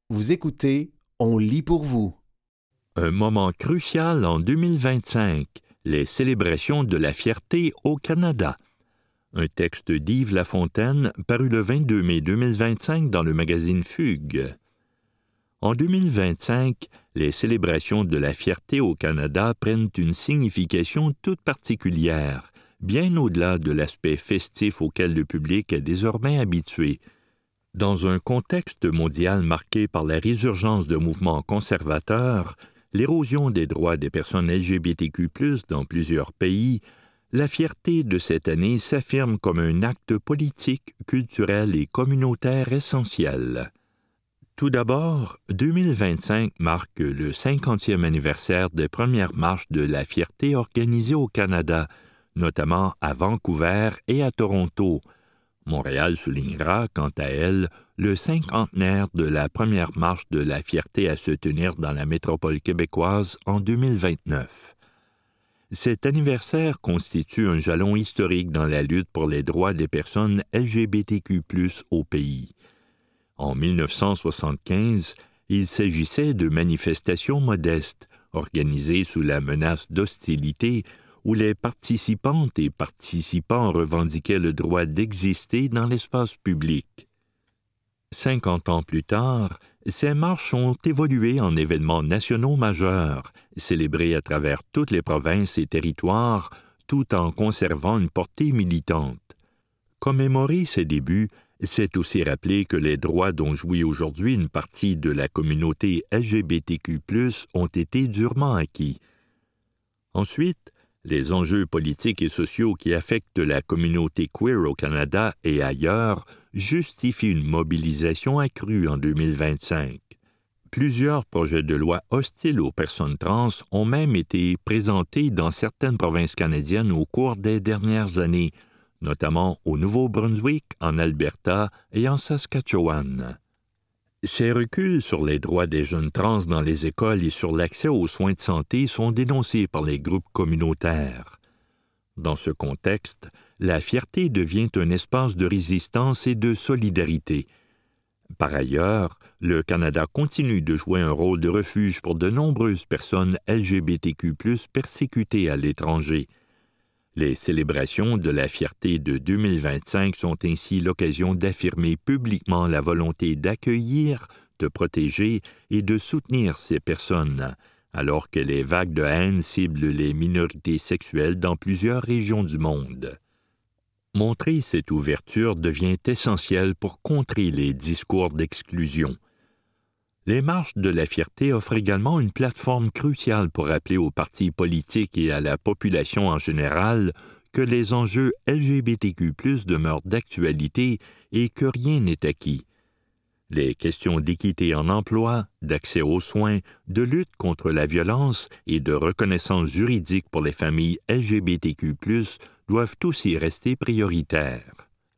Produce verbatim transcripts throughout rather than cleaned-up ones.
Vous écoutez, on lit pour vous. Un moment crucial en deux mille vingt-cinq, les célébrations de la fierté au Canada. Un texte d'Yves Lafontaine paru le vingt-deux mai deux mille vingt-cinq dans le magazine Fugue. En deux mille vingt-cinq, les célébrations de la fierté au Canada prennent une signification toute particulière, bien au-delà de l'aspect festif auquel le public est désormais habitué. Dans un contexte mondial marqué par la résurgence de mouvements conservateurs, l'érosion des droits des personnes L G B T Q plus, dans plusieurs pays, la fierté de cette année s'affirme comme un acte politique, culturel et communautaire essentiel. Tout d'abord, deux mille vingt-cinq marque le cinquantième anniversaire des premières marches de la fierté organisées au Canada, notamment à Vancouver et à Toronto. Montréal soulignera, quant à elle, le cinquantenaire de la première marche de la fierté à se tenir dans la métropole québécoise en deux mille vingt-neuf. Cet anniversaire constitue un jalon historique dans la lutte pour les droits des personnes L G B T Q plus, au pays. En mille neuf cent soixante-quinze, il s'agissait de manifestations modestes, organisées sous la menace d'hostilité, où les participantes et participants revendiquaient le droit d'exister dans l'espace public. Cinquante ans plus tard, ces marches ont évolué en événements nationaux majeurs, célébrés à travers toutes les provinces et territoires, tout en conservant une portée militante. Commémorer ces débuts, c'est aussi rappeler que les droits dont jouit aujourd'hui une partie de la communauté L G B T Q plus, ont été durement acquis. Ensuite, les enjeux politiques et sociaux qui affectent la communauté queer au Canada et ailleurs justifient une mobilisation accrue en deux mille vingt-cinq. Plusieurs projets de loi hostiles aux personnes trans ont même été présentés dans certaines provinces canadiennes au cours des dernières années, notamment au Nouveau-Brunswick, en Alberta et en Saskatchewan. Ces reculs sur les droits des jeunes trans dans les écoles et sur l'accès aux soins de santé sont dénoncés par les groupes communautaires. Dans ce contexte, la fierté devient un espace de résistance et de solidarité. Par ailleurs, le Canada continue de jouer un rôle de refuge pour de nombreuses personnes L G B T Q plus, persécutées à l'étranger. Les célébrations de la fierté de deux mille vingt-cinq sont ainsi l'occasion d'affirmer publiquement la volonté d'accueillir, de protéger et de soutenir ces personnes, alors que les vagues de haine ciblent les minorités sexuelles dans plusieurs régions du monde. Montrer cette ouverture devient essentiel pour contrer les discours d'exclusion. Les marches de la fierté offrent également une plateforme cruciale pour rappeler aux partis politiques et à la population en général que les enjeux L G B T Q plus, demeurent d'actualité et que rien n'est acquis. Les questions d'équité en emploi, d'accès aux soins, de lutte contre la violence et de reconnaissance juridique pour les familles L G B T Q plus, doivent aussi rester prioritaires.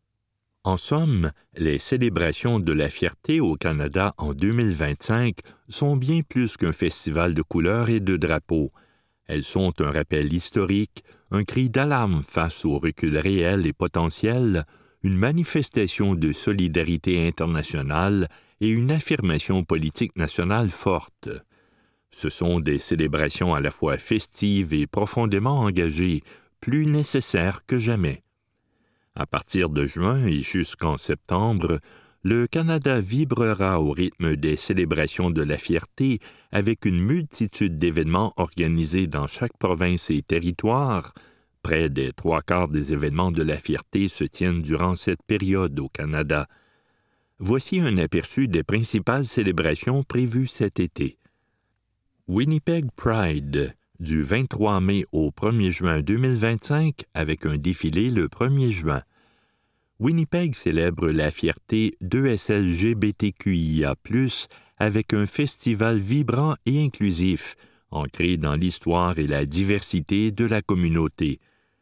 En somme, les célébrations de la fierté au Canada en deux mille vingt-cinq sont bien plus qu'un festival de couleurs et de drapeaux. Elles sont un rappel historique, un cri d'alarme face au recul réel et potentiel, une manifestation de solidarité internationale et une affirmation politique nationale forte. Ce sont des célébrations à la fois festives et profondément engagées, plus nécessaires que jamais. À partir de juin et jusqu'en septembre, le Canada vibrera au rythme des célébrations de la fierté avec une multitude d'événements organisés dans chaque province et territoire. Près des trois quarts des événements de la fierté se tiennent durant cette période au Canada. Voici un aperçu des principales célébrations prévues cet été. Winnipeg Pride, du vingt-trois mai au premier juin deux mille vingt-cinq, avec un défilé le premier juin. Winnipeg célèbre la fierté deux S L G B T Q I A plus, avec un festival vibrant et inclusif, ancré dans l'histoire et la diversité de la communauté.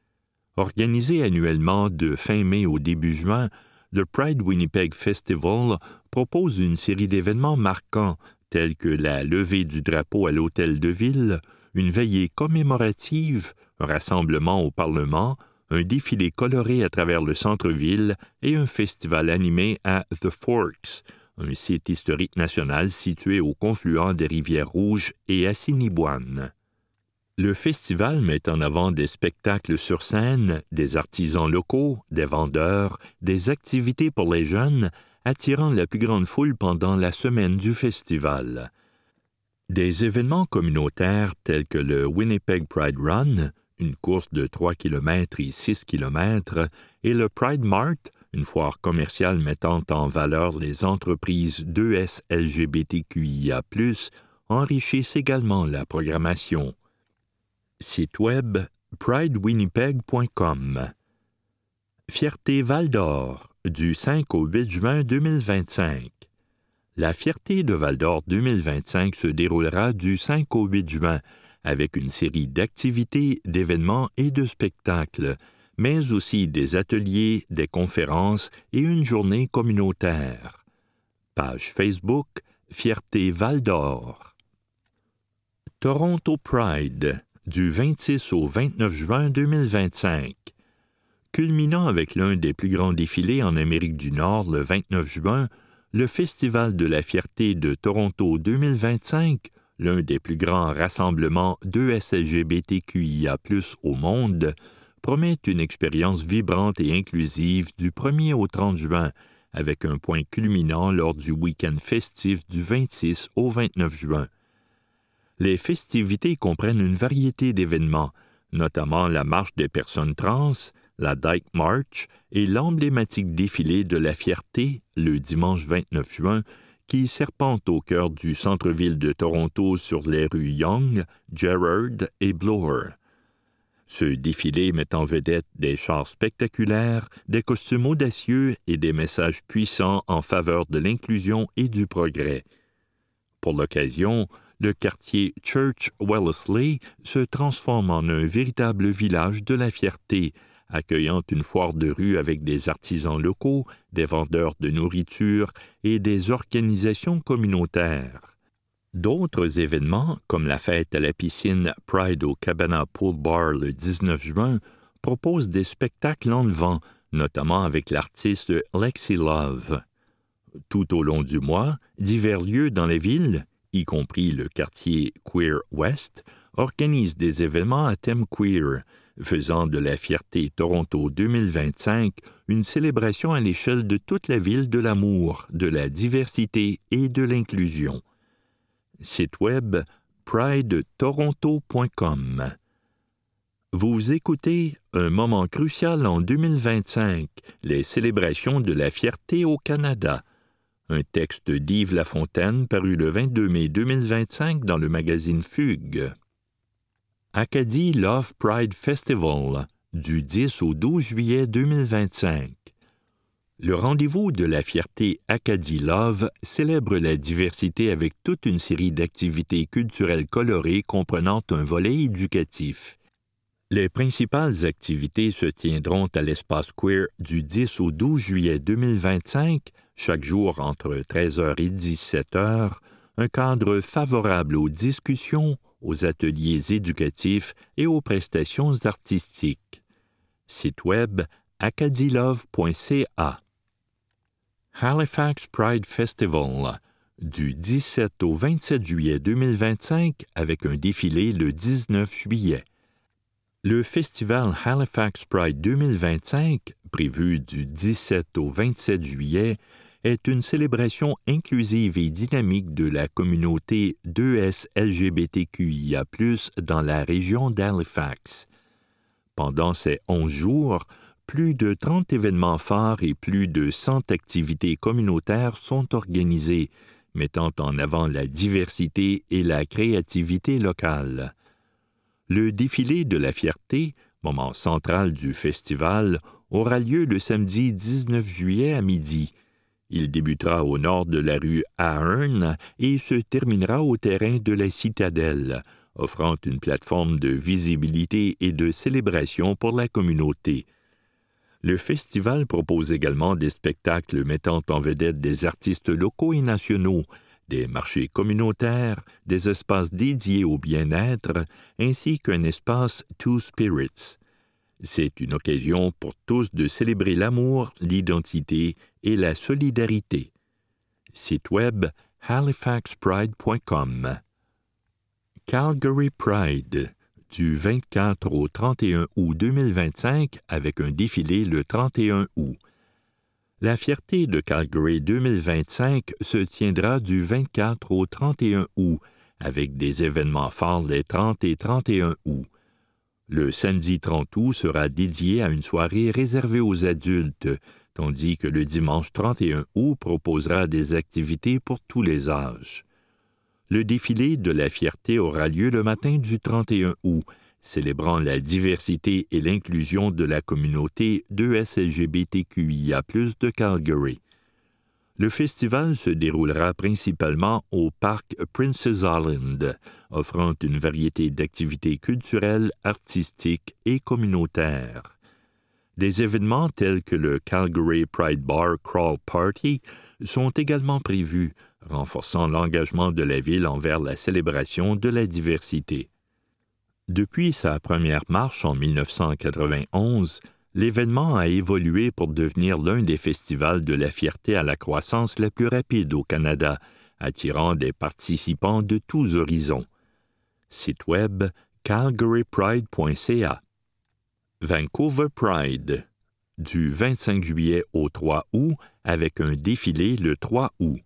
Organisé annuellement de fin mai au début juin, le Pride Winnipeg Festival propose une série d'événements marquants, tels que la levée du drapeau à l'hôtel de ville, une veillée commémorative, un rassemblement au Parlement, un défilé coloré à travers le centre-ville et un festival animé à The Forks, un site historique national situé au confluent des rivières Rouge et Assiniboine. Le festival met en avant des spectacles sur scène, des artisans locaux, des vendeurs, des activités pour les jeunes, attirant la plus grande foule pendant la semaine du festival. Des événements communautaires tels que le Winnipeg Pride Run, une course de trois kilomètres et six kilomètres, et le Pride Mart, une foire commerciale mettant en valeur les entreprises deux S L G B T Q I A plus, enrichissent également la programmation. Site web pride winnipeg point com. Fierté Val-d'Or, du cinq au huit juin deux mille vingt-cinq. La Fierté de Val-d'Or deux mille vingt-cinq se déroulera du cinq au huit juin avec une série d'activités, d'événements et de spectacles, mais aussi des ateliers, des conférences et une journée communautaire. Page Facebook Fierté Val-d'Or. Toronto Pride, du vingt-six au vingt-neuf juin deux mille vingt-cinq. Culminant avec l'un des plus grands défilés en Amérique du Nord le vingt-neuf juin, le Festival de la Fierté de Toronto deux mille vingt-cinq, l'un des plus grands rassemblements deux S L G B T Q I A plus au monde, promet une expérience vibrante et inclusive du premier au trente juin, avec un point culminant lors du week-end festif du vingt-six au vingt-neuf juin. Les festivités comprennent une variété d'événements, notamment la marche des personnes trans, la Dyke March et l'emblématique défilé de la Fierté, le dimanche vingt-neuf juin, qui serpente au cœur du centre-ville de Toronto sur les rues Yonge, Gerrard et Bloor. Ce défilé met en vedette des chars spectaculaires, des costumes audacieux et des messages puissants en faveur de l'inclusion et du progrès. Pour l'occasion, le quartier Church Wellesley se transforme en un véritable village de la fierté, accueillant une foire de rue avec des artisans locaux, des vendeurs de nourriture et des organisations communautaires. D'autres événements, comme la fête à la piscine Pride au Cabana Pool Bar le dix-neuf juin, proposent des spectacles enlevants, notamment avec l'artiste Lexi Love. Tout au long du mois, divers lieux dans les villes, y compris le quartier Queer West, organisent des événements à thème queer, faisant de la Fierté Toronto deux mille vingt-cinq une célébration à l'échelle de toute la ville de l'amour, de la diversité et de l'inclusion. Site web pride toronto point com. Vous écoutez Un moment crucial en deux mille vingt-cinq, les célébrations de la fierté au Canada. Un texte d'Yves Lafontaine paru le vingt-deux mai deux mille vingt-cinq dans le magazine Fugue. Acadie Love Pride Festival, du dix au douze juillet deux mille vingt-cinq. Le rendez-vous de la fierté Acadie Love célèbre la diversité avec toute une série d'activités culturelles colorées comprenant un volet éducatif. Les principales activités se tiendront à l'espace queer du dix au douze juillet deux mille vingt-cinq, chaque jour entre treize heures et dix-sept heures, un cadre favorable aux discussions, aux ateliers éducatifs et aux prestations artistiques. Site web acadielove point c a. Halifax Pride Festival, du dix-sept au vingt-sept juillet deux mille vingt-cinq avec un défilé le dix-neuf juillet. Le festival Halifax Pride deux mille vingt-cinq, prévu du dix-sept au vingt-sept juillet, est une célébration inclusive et dynamique de la communauté deux S L G B T Q I A plus, dans la région d'Halifax. Pendant ces onze jours, plus de trente événements phares et plus de cent activités communautaires sont organisées, mettant en avant la diversité et la créativité locale. Le défilé de la fierté, moment central du festival, aura lieu le samedi dix-neuf juillet à midi. Il débutera au nord de la rue Ahern et se terminera au terrain de la Citadelle, offrant une plateforme de visibilité et de célébration pour la communauté. Le festival propose également des spectacles mettant en vedette des artistes locaux et nationaux, des marchés communautaires, des espaces dédiés au bien-être, ainsi qu'un espace Two Spirits. C'est une occasion pour tous de célébrer l'amour, l'identité et la solidarité. Site web halifax pride point com. Calgary Pride, du vingt-quatre au trente et un août deux mille vingt-cinq avec un défilé le trente et un août. La Fierté de Calgary deux mille vingt-cinq se tiendra du vingt-quatre au trente et un août avec des événements forts les trente et trente et un août. Le samedi trente août sera dédié à une soirée réservée aux adultes, tandis que le dimanche trente et un août proposera des activités pour tous les âges. Le défilé de la Fierté aura lieu le matin du trente et un août, célébrant la diversité et l'inclusion de la communauté deux S L G B T Q I A plus, de Calgary. Le festival se déroulera principalement au parc Princes Island, offrant une variété d'activités culturelles, artistiques et communautaires. Des événements tels que le Calgary Pride Bar Crawl Party sont également prévus, renforçant l'engagement de la ville envers la célébration de la diversité. Depuis sa première marche en mille neuf cent quatre-vingt-onze, l'événement a évolué pour devenir l'un des festivals de la fierté à la croissance la plus rapide au Canada, attirant des participants de tous horizons. Site web calgary pride point c a. Vancouver Pride, du vingt-cinq juillet au trois août, avec un défilé le trois août.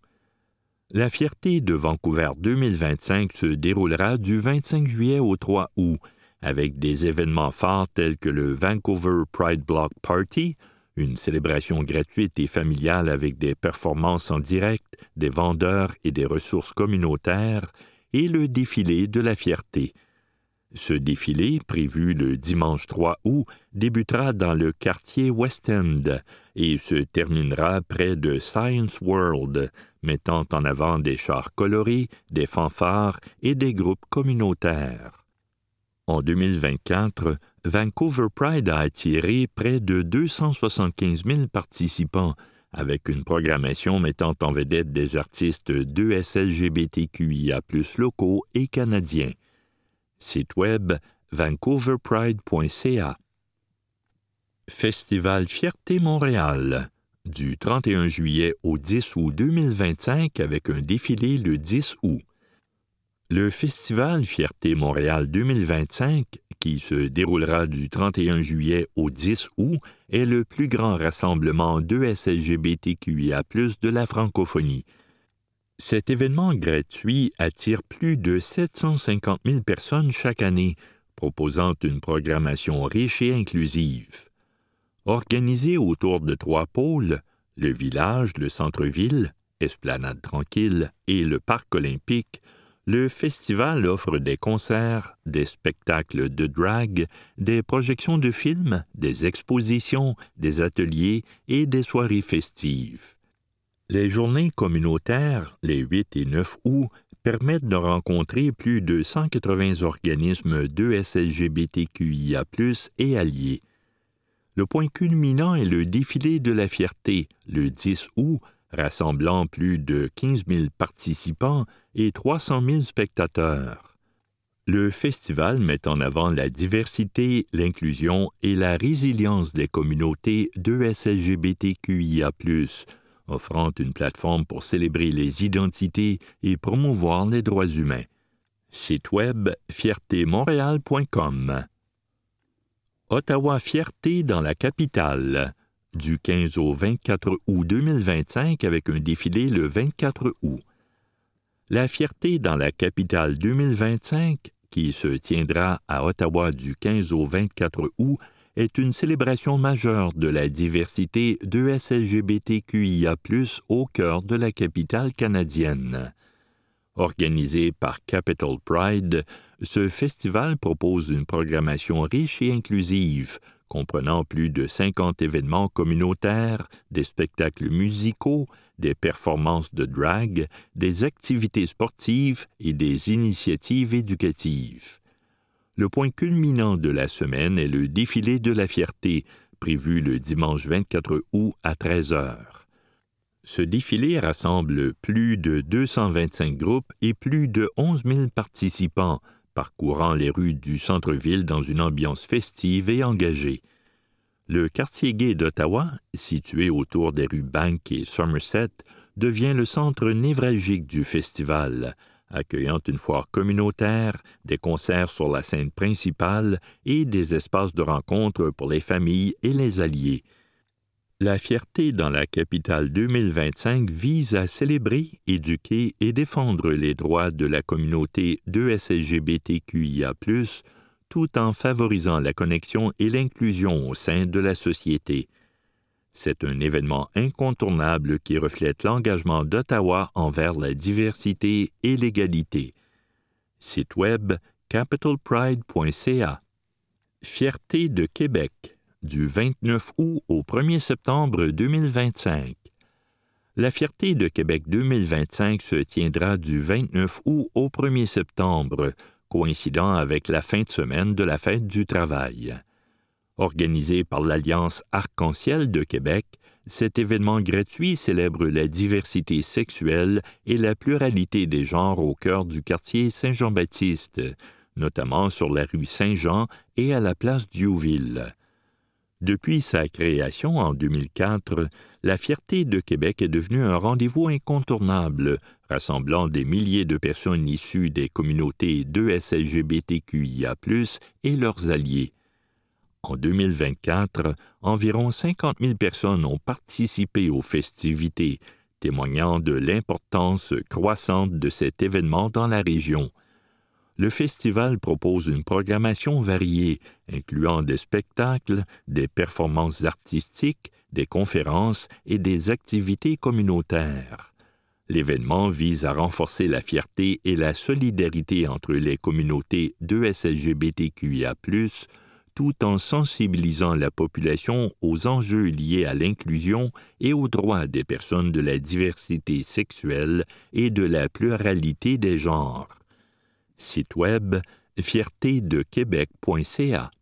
La Fierté de Vancouver deux mille vingt-cinq se déroulera du vingt-cinq juillet au trois août, avec des événements forts tels que le Vancouver Pride Block Party, une célébration gratuite et familiale avec des performances en direct, des vendeurs et des ressources communautaires, et le défilé de la Fierté. Ce défilé, prévu le dimanche trois août, débutera dans le quartier West End et se terminera près de Science World, mettant en avant des chars colorés, des fanfares et des groupes communautaires. En deux mille vingt-quatre, Vancouver Pride a attiré près de deux cent soixante-quinze mille participants, avec une programmation mettant en vedette des artistes deux S L G B T Q I A plus, locaux et canadiens. Site web vancouver pride point c a. Festival Fierté Montréal, du trente et un juillet au dix août deux mille vingt-cinq avec un défilé le dix août. Le Festival Fierté Montréal deux mille vingt-cinq, qui se déroulera du trente et un juillet au dix août, est le plus grand rassemblement deux S L G B T Q I A plus, de la francophonie. Cet événement gratuit attire plus de sept cent cinquante mille personnes chaque année, proposant une programmation riche et inclusive. Organisé autour de trois pôles, le village, le centre-ville, Esplanade Tranquille et le parc olympique, le festival offre des concerts, des spectacles de drag, des projections de films, des expositions, des ateliers et des soirées festives. Les journées communautaires, les huit et neuf août, permettent de rencontrer plus de cent quatre-vingts organismes deux S L G B T Q I A plus, et alliés. Le point culminant est le défilé de la Fierté, le dix août, rassemblant plus de quinze mille participants et trois cent mille spectateurs. Le festival met en avant la diversité, l'inclusion et la résilience des communautés deux S L G B T Q I A plus, offrant une plateforme pour célébrer les identités et promouvoir les droits humains. Site web fierté montréal point com. Ottawa Fierté dans la capitale, du quinze au vingt-quatre août deux mille vingt-cinq avec un défilé le vingt-quatre août. La Fierté dans la capitale deux mille vingt-cinq, qui se tiendra à Ottawa du quinze au vingt-quatre août, est une célébration majeure de la diversité deux S L G B T Q I A plus, au cœur de la capitale canadienne. Organisé par Capital Pride, ce festival propose une programmation riche et inclusive, comprenant plus de cinquante événements communautaires, des spectacles musicaux, des performances de drag, des activités sportives et des initiatives éducatives. Le point culminant de la semaine est le défilé de la Fierté, prévu le dimanche vingt-quatre août à treize heures. Ce défilé rassemble plus de deux cent vingt-cinq groupes et plus de onze mille participants, parcourant les rues du centre-ville dans une ambiance festive et engagée. Le quartier gay d'Ottawa, situé autour des rues Bank et Somerset, devient le centre névralgique du festival, accueillant une foire communautaire, des concerts sur la scène principale et des espaces de rencontre pour les familles et les alliés. La fierté dans la capitale deux mille vingt-cinq vise à célébrer, éduquer et défendre les droits de la communauté de S L G B T Q I A plus, tout en favorisant la connexion et l'inclusion au sein de la société. C'est un événement incontournable qui reflète l'engagement d'Ottawa envers la diversité et l'égalité. Site web capital pride point c a. Fierté de Québec, du vingt-neuf août au premier septembre deux mille vingt-cinq. La Fierté de Québec deux mille vingt-cinq se tiendra du vingt-neuf août au premier septembre, coïncidant avec la fin de semaine de la Fête du travail. Organisé par l'Alliance Arc-en-Ciel de Québec, cet événement gratuit célèbre la diversité sexuelle et la pluralité des genres au cœur du quartier Saint-Jean-Baptiste, notamment sur la rue Saint-Jean et à la place Diouville. Depuis sa création en deux mille quatre, la Fierté de Québec est devenue un rendez-vous incontournable, rassemblant des milliers de personnes issues des communautés de S L G B T Q I A plus, et leurs alliés. En deux mille vingt-quatre, environ cinquante mille personnes ont participé aux festivités, témoignant de l'importance croissante de cet événement dans la région. Le festival propose une programmation variée, incluant des spectacles, des performances artistiques, des conférences et des activités communautaires. L'événement vise à renforcer la fierté et la solidarité entre les communautés de S L G B T Q I A plus, tout en sensibilisant la population aux enjeux liés à l'inclusion et aux droits des personnes de la diversité sexuelle et de la pluralité des genres. Site web fierté de québec point c a.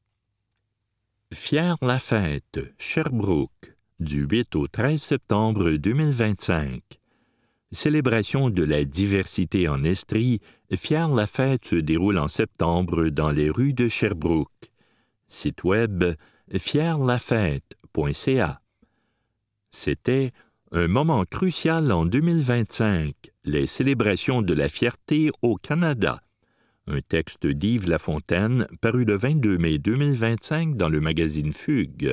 Fier la fête, Sherbrooke, du huit au treize septembre deux mille vingt-cinq. Célébration de la diversité en Estrie, Fier la fête se déroule en septembre dans les rues de Sherbrooke. Site web fier la fête point c a. C'était un moment crucial en deux mille vingt-cinq, les célébrations de la fierté au Canada. Un texte d'Yves Lafontaine paru le vingt-deux mai deux mille vingt-cinq dans le magazine Fugue.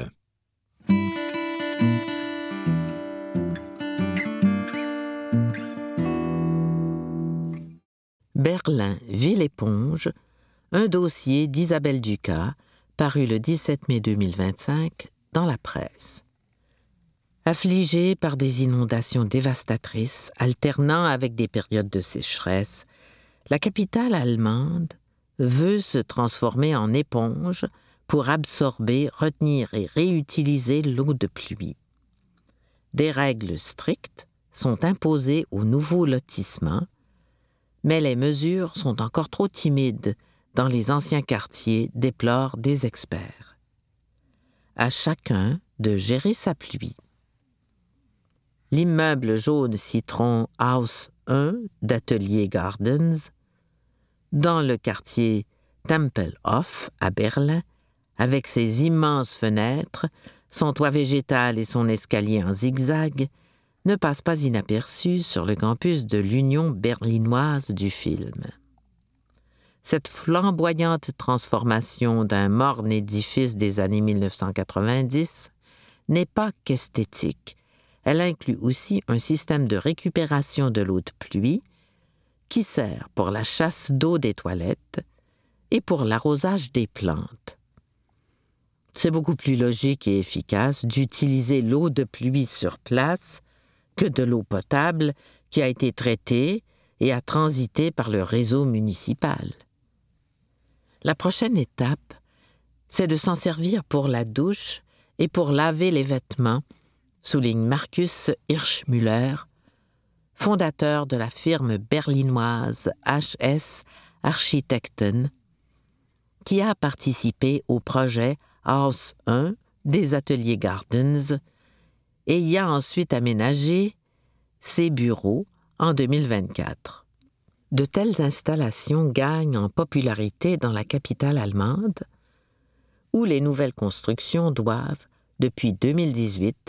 Berlin, Ville-Éponge, un dossier d'Isabelle Ducas, paru le dix-sept mai deux mille vingt-cinq dans la presse. Affligée par des inondations dévastatrices, alternant avec des périodes de sécheresse, la capitale allemande veut se transformer en éponge pour absorber, retenir et réutiliser l'eau de pluie. Des règles strictes sont imposées aux nouveaux lotissements, mais les mesures sont encore trop timides dans les anciens quartiers, déplorent des experts. À chacun de gérer sa pluie. L'immeuble jaune citron Haus un d'Atelier Gardens, dans le quartier Tempelhof à Berlin, avec ses immenses fenêtres, son toit végétal et son escalier en zigzag, ne passe pas inaperçu sur le campus de l'Union berlinoise du film. Cette flamboyante transformation d'un morne édifice des années mille neuf cent quatre-vingt-dix n'est pas qu'esthétique. Elle inclut aussi un système de récupération de l'eau de pluie qui sert pour la chasse d'eau des toilettes et pour l'arrosage des plantes. C'est beaucoup plus logique et efficace d'utiliser l'eau de pluie sur place que de l'eau potable qui a été traitée et a transité par le réseau municipal. La prochaine étape, c'est de s'en servir pour la douche et pour laver les vêtements, souligne Markus Hirschmüller, fondateur de la firme berlinoise H S Architekten, qui a participé au projet Haus un des Ateliers Gardens et y a ensuite aménagé ses bureaux en deux mille vingt-quatre. De telles installations gagnent en popularité dans la capitale allemande, où les nouvelles constructions doivent, depuis deux mille dix-huit,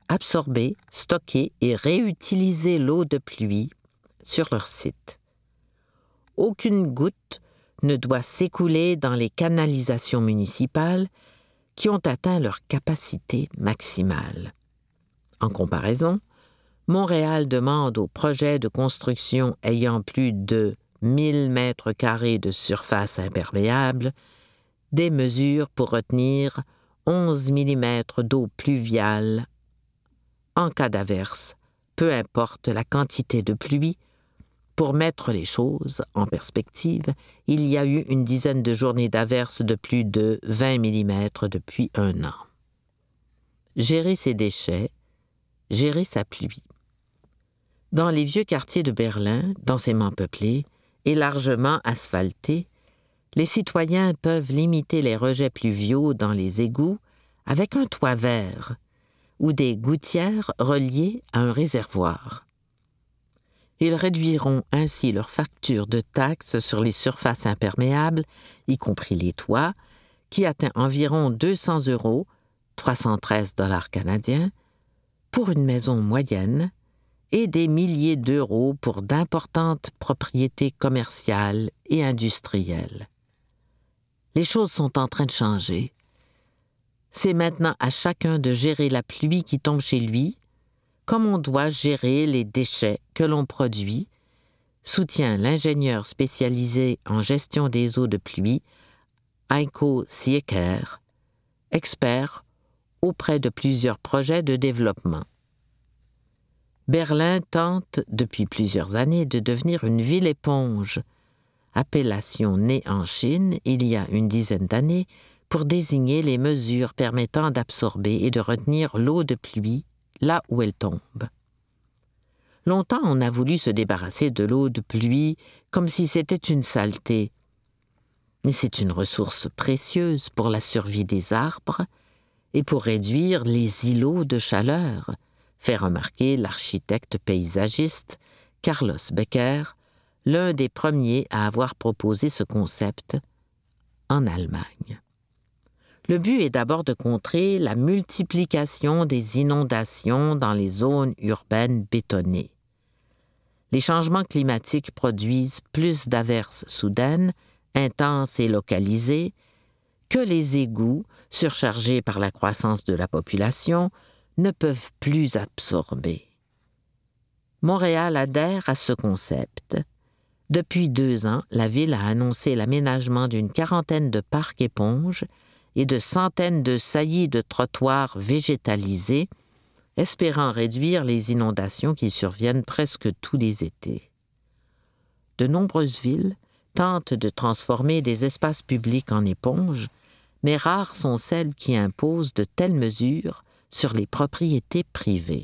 absorber, stocker et réutiliser l'eau de pluie sur leur site. Aucune goutte ne doit s'écouler dans les canalisations municipales qui ont atteint leur capacité maximale. En comparaison, Montréal demande aux projets de construction ayant plus de mille mètres carrés de surface imperméable des mesures pour retenir onze millimètres d'eau pluviale en cas d'averse, peu importe la quantité de pluie. Pour mettre les choses en perspective, il y a eu une dizaine de journées d'averse de plus de vingt millimètres depuis un an. Gérer ses déchets, gérer sa pluie. Dans les vieux quartiers de Berlin, densément peuplés et largement asphaltés, les citoyens peuvent limiter les rejets pluviaux dans les égouts avec un toit vert ou des gouttières reliées à un réservoir. Ils réduiront ainsi leur facture de taxes sur les surfaces imperméables, y compris les toits, qui atteint environ deux cents euros, trois cent treize dollars canadiens, pour une maison moyenne et des milliers d'euros pour d'importantes propriétés commerciales et industrielles. Les choses sont en train de changer. C'est maintenant à chacun de gérer la pluie qui tombe chez lui, comme on doit gérer les déchets que l'on produit, soutient l'ingénieur spécialisé en gestion des eaux de pluie, Heiko Sieker, expert auprès de plusieurs projets de développement. Berlin tente depuis plusieurs années de devenir une ville éponge, appellation née en Chine il y a une dizaine d'années pour désigner les mesures permettant d'absorber et de retenir l'eau de pluie là où elle tombe. Longtemps, on a voulu se débarrasser de l'eau de pluie comme si c'était une saleté. Mais c'est une ressource précieuse pour la survie des arbres et pour réduire les îlots de chaleur, fait remarquer l'architecte paysagiste Carlos Becker, l'un des premiers à avoir proposé ce concept en Allemagne. Le but est d'abord de contrer la multiplication des inondations dans les zones urbaines bétonnées. Les changements climatiques produisent plus d'averses soudaines, intenses et localisées, que les égouts, surchargés par la croissance de la population, ne peuvent plus absorber. Montréal adhère à ce concept. Depuis deux ans, la ville a annoncé l'aménagement d'une quarantaine de parcs éponges et de centaines de saillies de trottoirs végétalisés, espérant réduire les inondations qui surviennent presque tous les étés. De nombreuses villes tentent de transformer des espaces publics en éponges, mais rares sont celles qui imposent de telles mesures sur les propriétés privées.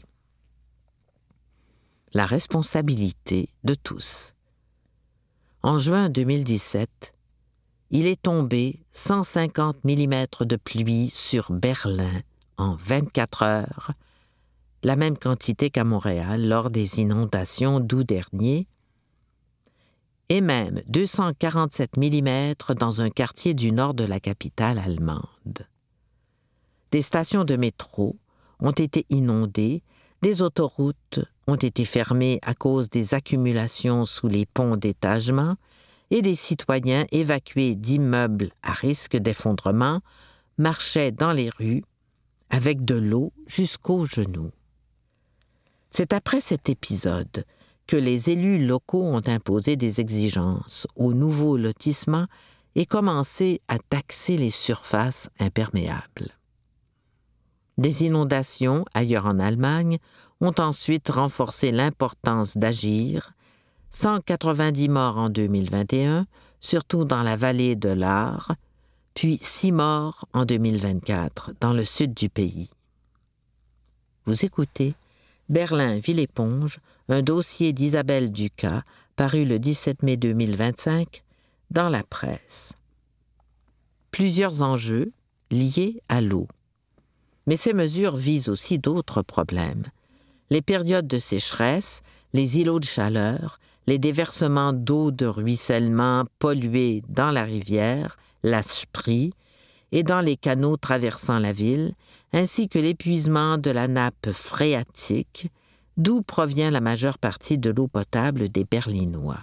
La responsabilité de tous. En juin deux mille dix-sept, il est tombé cent cinquante millimètres de pluie sur Berlin en vingt-quatre heures, la même quantité qu'à Montréal lors des inondations d'août dernier, et même deux cent quarante-sept millimètres dans un quartier du nord de la capitale allemande. Des stations de métro ont été inondées, des autoroutes ont été fermées à cause des accumulations sous les ponts d'étagement et des citoyens évacués d'immeubles à risque d'effondrement marchaient dans les rues avec de l'eau jusqu'aux genoux. C'est après cet épisode que les élus locaux ont imposé des exigences aux nouveaux lotissements et commencé à taxer les surfaces imperméables. Des inondations ailleurs en Allemagne ont ensuite renforcé l'importance d'agir, cent quatre-vingt-dix morts en deux mille vingt et un, surtout dans la vallée de l'Aar, puis six morts en deux mille vingt-quatre dans le sud du pays. Vous écoutez Berlin, ville éponge, un dossier d'Isabelle Ducas, paru le dix-sept mai deux mille vingt-cinq, dans la presse. Plusieurs enjeux liés à l'eau. Mais ces mesures visent aussi d'autres problèmes. Les périodes de sécheresse, les îlots de chaleur, les déversements d'eau de ruissellement polluée dans la rivière, la Spree, et dans les canaux traversant la ville, ainsi que l'épuisement de la nappe phréatique, d'où provient la majeure partie de l'eau potable des Berlinois.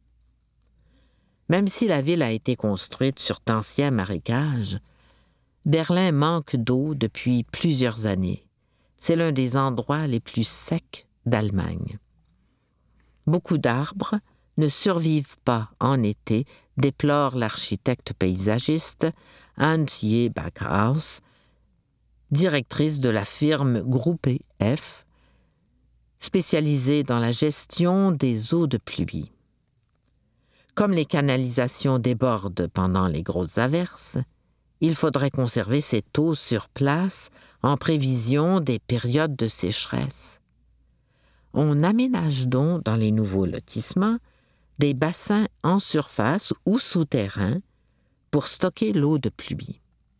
Même si la ville a été construite sur d'anciens marécages, Berlin manque d'eau depuis plusieurs années. C'est l'un des endroits les plus secs d'Allemagne. Beaucoup d'arbres ne survivent pas en été, déplore l'architecte paysagiste Antje Backhaus, directrice de la firme Gruppe F, spécialisée dans la gestion des eaux de pluie. Comme les canalisations débordent pendant les grosses averses, il faudrait conserver cette eau sur place en prévision des périodes de sécheresse. On aménage donc dans les nouveaux lotissements des bassins en surface ou souterrains pour stocker l'eau de pluie.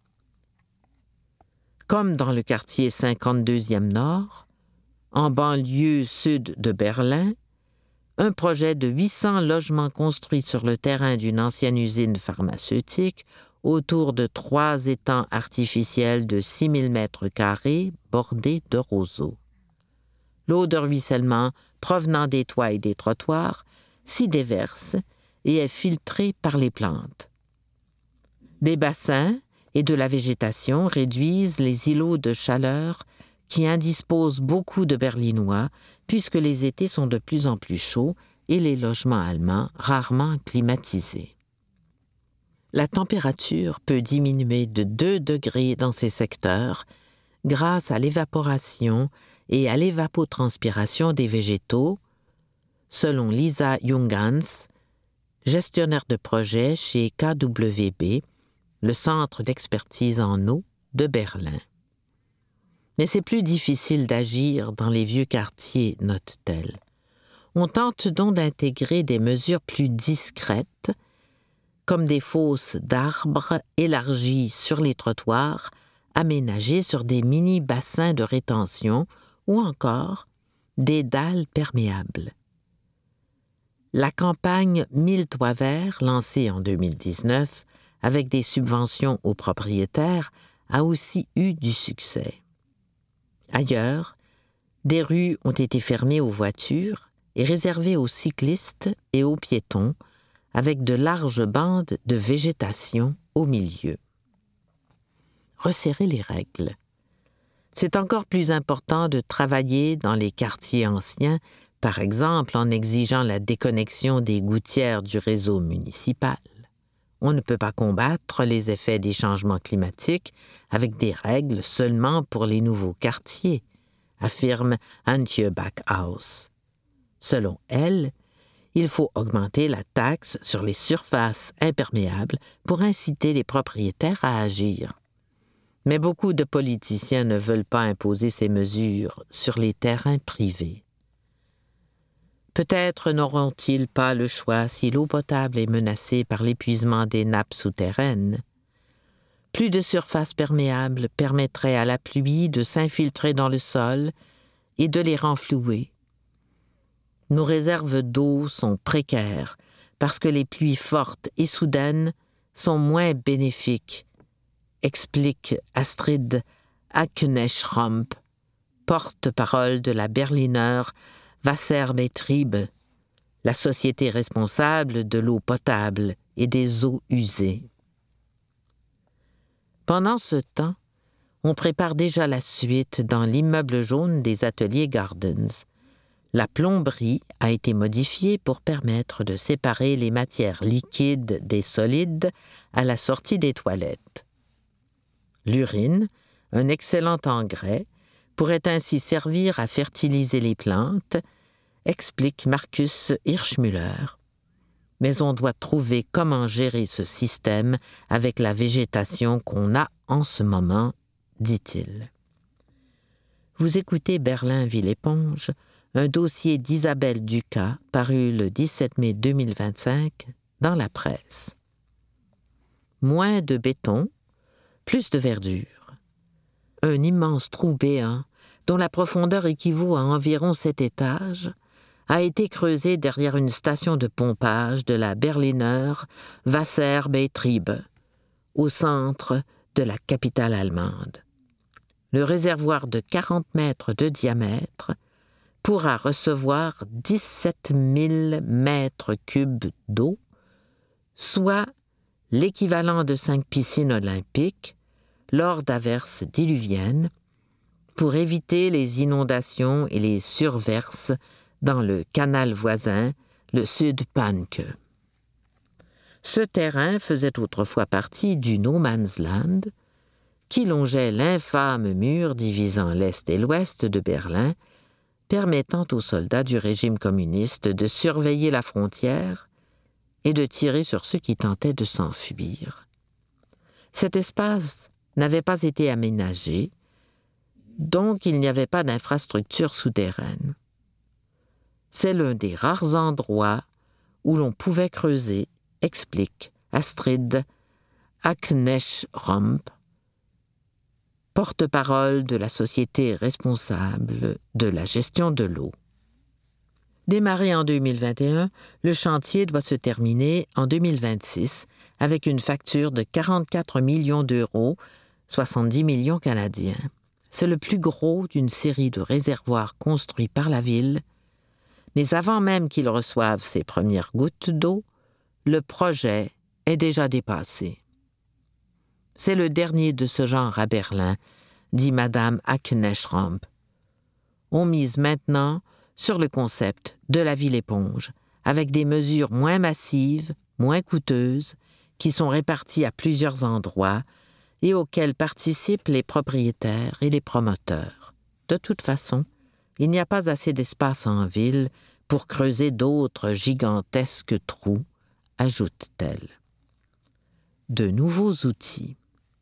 Comme dans le quartier cinquante-deuxième Nord, en banlieue sud de Berlin, un projet de huit cents logements construits sur le terrain d'une ancienne usine pharmaceutique autour de trois étangs artificiels de six mille mètres carrés bordés de roseaux. L'eau de ruissellement provenant des toits et des trottoirs s'y déverse et est filtrée par les plantes. Des bassins et de la végétation réduisent les îlots de chaleur qui indisposent beaucoup de Berlinois puisque les étés sont de plus en plus chauds et les logements allemands rarement climatisés. La température peut diminuer de deux degrés dans ces secteurs grâce à l'évaporation et à l'évapotranspiration des végétaux, selon Lisa Jungans, gestionnaire de projet chez K W B, le Centre d'expertise en eau de Berlin. Mais c'est plus difficile d'agir dans les vieux quartiers, note-t-elle. On tente donc d'intégrer des mesures plus discrètes, comme des fosses d'arbres élargies sur les trottoirs, aménagées sur des mini-bassins de rétention ou encore des dalles perméables. La campagne Mille toits verts, lancée en deux mille dix-neuf, avec des subventions aux propriétaires, a aussi eu du succès. Ailleurs, des rues ont été fermées aux voitures et réservées aux cyclistes et aux piétons, avec de larges bandes de végétation au milieu. Resserrer les règles. C'est encore plus important de travailler dans les quartiers anciens, par exemple en exigeant la déconnexion des gouttières du réseau municipal. On ne peut pas combattre les effets des changements climatiques avec des règles seulement pour les nouveaux quartiers, affirme Antje Backhaus. Selon elle, il faut augmenter la taxe sur les surfaces imperméables pour inciter les propriétaires à agir. Mais beaucoup de politiciens ne veulent pas imposer ces mesures sur les terrains privés. Peut-être n'auront-ils pas le choix si l'eau potable est menacée par l'épuisement des nappes souterraines. Plus de surface perméable permettrait à la pluie de s'infiltrer dans le sol et de les renflouer. Nos réserves d'eau sont précaires parce que les pluies fortes et soudaines sont moins bénéfiques, explique Astrid Akneschramp, porte-parole de la Berliner Wasserbetrieb, la société responsable de l'eau potable et des eaux usées. Pendant ce temps, on prépare déjà la suite dans l'immeuble jaune des ateliers Gardens. La plomberie a été modifiée pour permettre de séparer les matières liquides des solides à la sortie des toilettes. L'urine, un excellent engrais, pourrait ainsi servir à fertiliser les plantes, explique Markus Hirschmüller. Mais on doit trouver comment gérer ce système avec la végétation qu'on a en ce moment, dit-il. Vous écoutez Berlin Ville-Éponge, un dossier d'Isabelle Ducas paru le dix-sept mai deux mille vingt-cinq dans la presse. Moins de béton, plus de verdure. Un immense trou béant, dont la profondeur équivaut à environ sept étages, a été creusé derrière une station de pompage de la Berliner Wasserbetrieb, au centre de la capitale allemande. Le réservoir de quarante mètres de diamètre pourra recevoir dix-sept mille mètres cubes d'eau, soit l'équivalent de cinq piscines olympiques lors d'averses diluviennes, pour éviter les inondations et les surverses dans le canal voisin, le Südpanke. Ce terrain faisait autrefois partie du No Man's Land, qui longeait l'infâme mur divisant l'Est et l'Ouest de Berlin, permettant aux soldats du régime communiste de surveiller la frontière et de tirer sur ceux qui tentaient de s'enfuir. Cet espace n'avait pas été aménagé, donc il n'y avait pas d'infrastructure souterraine. C'est l'un des rares endroits où l'on pouvait creuser, explique Astrid Aknesch-Romp, porte-parole de la Société responsable de la gestion de l'eau. Démarré en deux mille vingt et un, le chantier doit se terminer en deux mille vingt-six avec une facture de quarante-quatre millions d'euros, soixante-dix millions canadiens. C'est le plus gros d'une série de réservoirs construits par la ville, mais avant même qu'il reçoive ses premières gouttes d'eau, le projet est déjà dépassé. C'est le dernier de ce genre à Berlin, dit Madame Aknesch-Romp. On mise maintenant sur le concept de la ville-éponge, avec des mesures moins massives, moins coûteuses, qui sont réparties à plusieurs endroits et auxquelles participent les propriétaires et les promoteurs. De toute façon, il n'y a pas assez d'espace en ville pour creuser d'autres gigantesques trous, ajoute-t-elle. De nouveaux outils.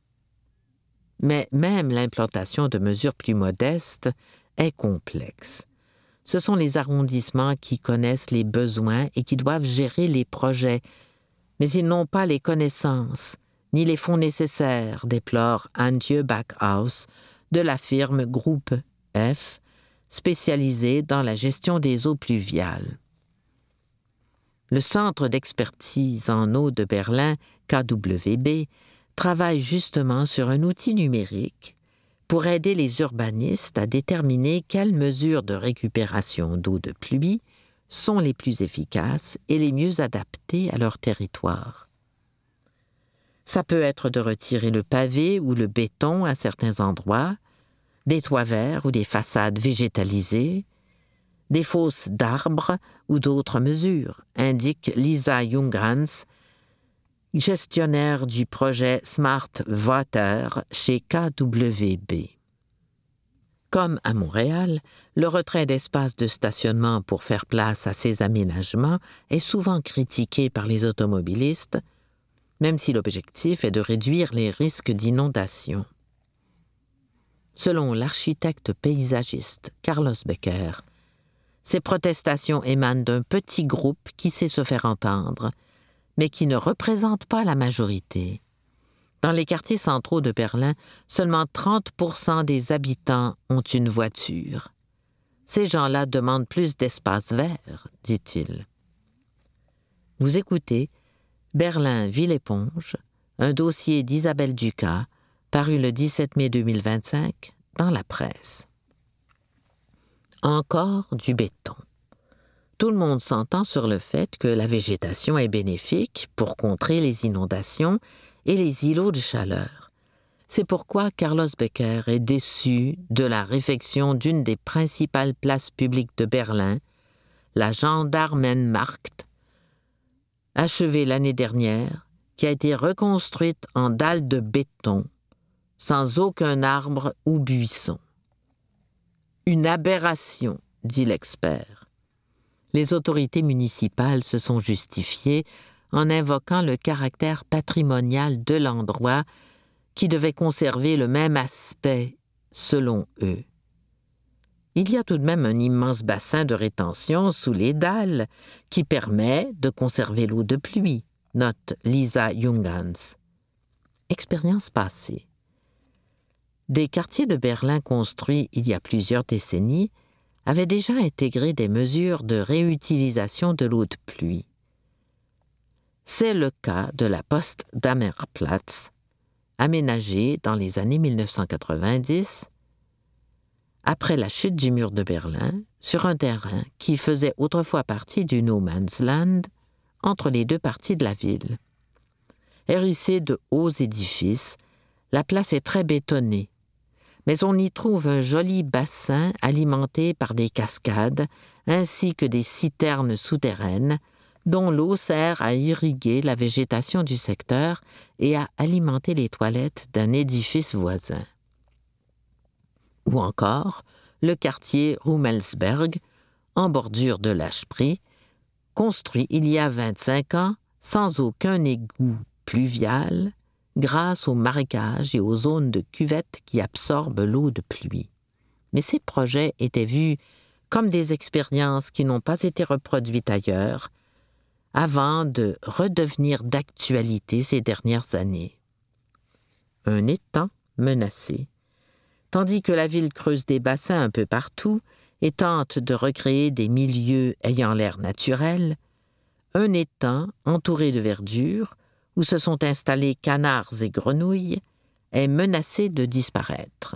Mais même l'implantation de mesures plus modestes est complexe. Ce sont les arrondissements qui connaissent les besoins et qui doivent gérer les projets, mais ils n'ont pas les connaissances ni les fonds nécessaires, déplore Antje Backhaus de la firme Groupe F, spécialisée dans la gestion des eaux pluviales. Le Centre d'expertise en eau de Berlin, K W B, travaille justement sur un outil numérique pour aider les urbanistes à déterminer quelles mesures de récupération d'eau de pluie sont les plus efficaces et les mieux adaptées à leur territoire. Ça peut être de retirer le pavé ou le béton à certains endroits, des toits verts ou des façades végétalisées, des fosses d'arbres ou d'autres mesures, indique Lisa Junghans, gestionnaire du projet Smart Water chez K W B. Comme à Montréal, le retrait d'espaces de stationnement pour faire place à ces aménagements est souvent critiqué par les automobilistes, même si l'objectif est de réduire les risques d'inondation. Selon l'architecte paysagiste Carlos Becker, ces protestations émanent d'un petit groupe qui sait se faire entendre, mais qui ne représente pas la majorité. Dans les quartiers centraux de Berlin, seulement trente pour cent des habitants ont une voiture. Ces gens-là demandent plus d'espace vert, dit-il. Vous écoutez Berlin, ville-éponge, un dossier d'Isabelle Ducas, paru le dix-sept mai deux mille vingt-cinq dans la presse. Encore du béton. Tout le monde s'entend sur le fait que la végétation est bénéfique pour contrer les inondations et les îlots de chaleur. C'est pourquoi Carlos Becker est déçu de la réfection d'une des principales places publiques de Berlin, la Gendarmenmarkt, achevée l'année dernière, qui a été reconstruite en dalles de béton, sans aucun arbre ou buisson. Une aberration, dit l'expert. Les autorités municipales se sont justifiées en invoquant le caractère patrimonial de l'endroit qui devait conserver le même aspect, selon eux. Il y a tout de même un immense bassin de rétention sous les dalles qui permet de conserver l'eau de pluie, note Lisa Junghans. Expérience passée. Des quartiers de Berlin construits il y a plusieurs décennies avaient déjà intégré des mesures de réutilisation de l'eau de pluie. C'est le cas de la Potsdamer Platz, aménagé dans les années mille neuf cent quatre-vingt-dix, après la chute du mur de Berlin, sur un terrain qui faisait autrefois partie du No Man's Land entre les deux parties de la ville. Hérissée de hauts édifices, la place est très bétonnée, mais on y trouve un joli bassin alimenté par des cascades ainsi que des citernes souterraines dont l'eau sert à irriguer la végétation du secteur et à alimenter les toilettes d'un édifice voisin. Ou encore le quartier Rummelsberg, en bordure de l'Aspree, construit il y a vingt-cinq ans sans aucun égout pluvial, grâce aux marécages et aux zones de cuvettes qui absorbent l'eau de pluie. Mais ces projets étaient vus comme des expériences qui n'ont pas été reproduites ailleurs, avant de redevenir d'actualité ces dernières années. Un étang menacé, tandis que la ville creuse des bassins un peu partout et tente de recréer des milieux ayant l'air naturel, un étang entouré de verdure, où se sont installés canards et grenouilles, est menacé de disparaître.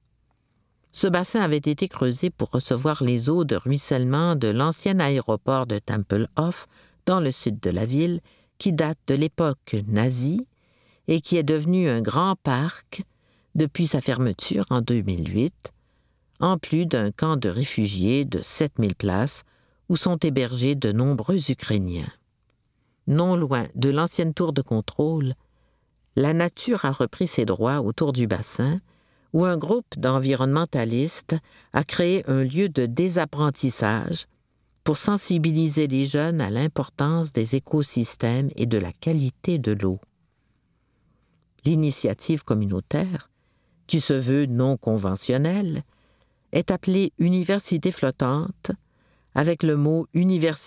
Ce bassin avait été creusé pour recevoir les eaux de ruissellement de l'ancien aéroport de Tempelhof, dans le sud de la ville, qui date de l'époque nazie et qui est devenu un grand parc depuis sa fermeture en deux mille huit, en plus d'un camp de réfugiés de sept mille places où sont hébergés de nombreux Ukrainiens. Non loin de l'ancienne tour de contrôle, la nature a repris ses droits autour du bassin, où un groupe d'environnementalistes a créé un lieu de désapprentissage pour sensibiliser les jeunes à l'importance des écosystèmes et de la qualité de l'eau. L'initiative communautaire, qui se veut non conventionnelle, est appelée Université flottante, avec le mot « université »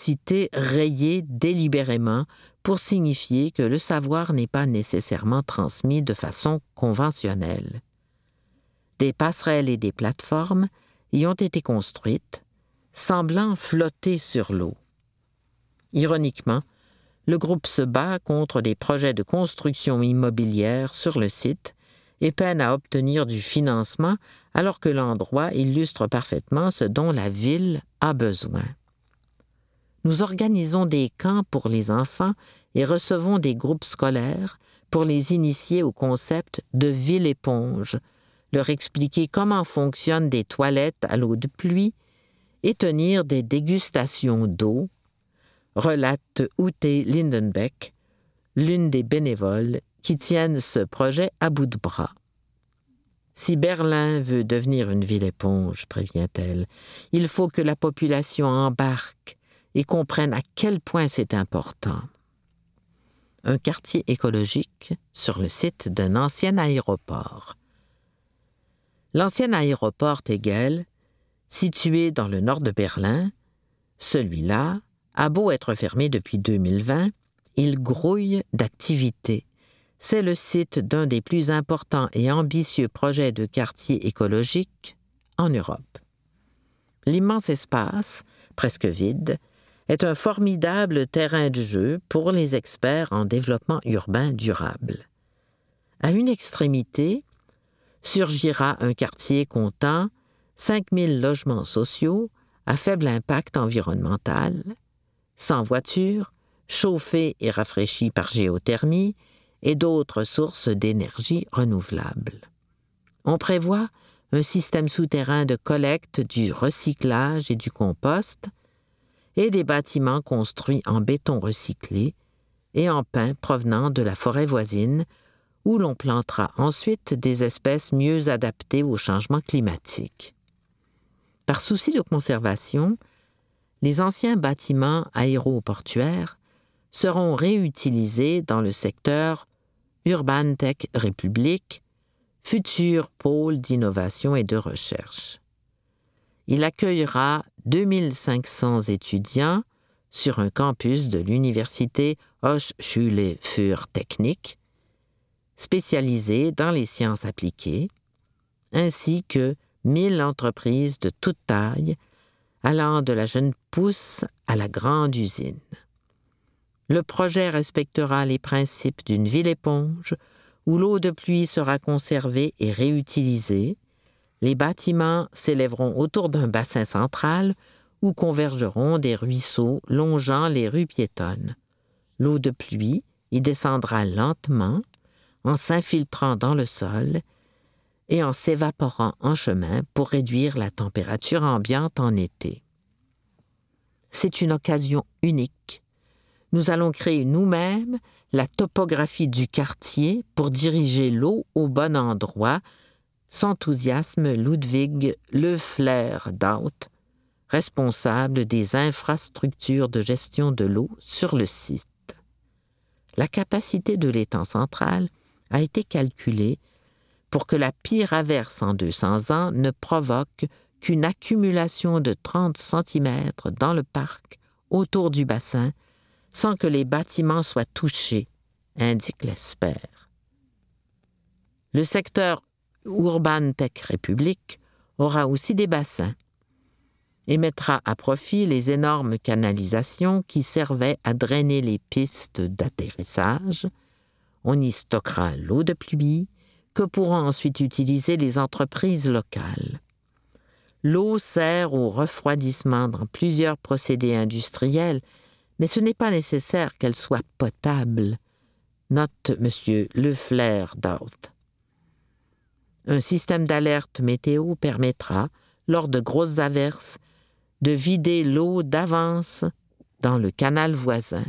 rayé délibérément pour signifier que le savoir n'est pas nécessairement transmis de façon conventionnelle. Des passerelles et des plateformes y ont été construites, semblant flotter sur l'eau. Ironiquement, le groupe se bat contre des projets de construction immobilière sur le site et peine à obtenir du financement alors que l'endroit illustre parfaitement ce dont la ville a besoin. Nous organisons des camps pour les enfants et recevons des groupes scolaires pour les initier au concept de ville-éponge, leur expliquer comment fonctionnent des toilettes à l'eau de pluie et tenir des dégustations d'eau, relate Ute Lindenbeck, l'une des bénévoles qui tiennent ce projet à bout de bras. Si Berlin veut devenir une ville éponge, prévient-elle, il faut que la population embarque et comprenne à quel point c'est important. Un quartier écologique sur le site d'un ancien aéroport. L'ancien aéroport Tegel, situé dans le nord de Berlin, celui-là a beau être fermé depuis deux mille vingt, il grouille d'activités. C'est le site d'un des plus importants et ambitieux projets de quartier écologique en Europe. L'immense espace, presque vide, est un formidable terrain de jeu pour les experts en développement urbain durable. À une extrémité, surgira un quartier comptant cinq mille logements sociaux à faible impact environnemental, sans voiture, chauffés et rafraîchis par géothermie et d'autres sources d'énergie renouvelables. On prévoit un système souterrain de collecte du recyclage et du compost et des bâtiments construits en béton recyclé et en pin provenant de la forêt voisine où l'on plantera ensuite des espèces mieux adaptées au changement climatique. Par souci de conservation, les anciens bâtiments aéroportuaires seront réutilisés dans le secteur Urban Tech République, futur pôle d'innovation et de recherche. Il accueillera deux mille cinq cents étudiants sur un campus de l'université Hochschule für Technik, spécialisée dans les sciences appliquées, ainsi que mille entreprises de toute taille, allant de la jeune pousse à la grande usine. Le projet respectera les principes d'une ville éponge où l'eau de pluie sera conservée et réutilisée. Les bâtiments s'élèveront autour d'un bassin central où convergeront des ruisseaux longeant les rues piétonnes. L'eau de pluie y descendra lentement, en s'infiltrant dans le sol et en s'évaporant en chemin pour réduire la température ambiante en été. C'est une occasion unique. Nous allons créer nous-mêmes la topographie du quartier pour diriger l'eau au bon endroit, s'enthousiasme Ludwig Löffler-Dauth, responsable des infrastructures de gestion de l'eau sur le site. La capacité de l'étang central a été calculée pour que la pire averse en deux cents ans ne provoque qu'une accumulation de trente centimètres dans le parc autour du bassin sans que les bâtiments soient touchés, indique l'expert. Le secteur Urban Tech Republic aura aussi des bassins et mettra à profit les énormes canalisations qui servaient à drainer les pistes d'atterrissage. On y stockera l'eau de pluie que pourront ensuite utiliser les entreprises locales. L'eau sert au refroidissement dans plusieurs procédés industriels, mais ce n'est pas nécessaire qu'elle soit potable, note M. Löffler-Dauth. Un système d'alerte météo permettra, lors de grosses averses, de vider l'eau d'avance dans le canal voisin.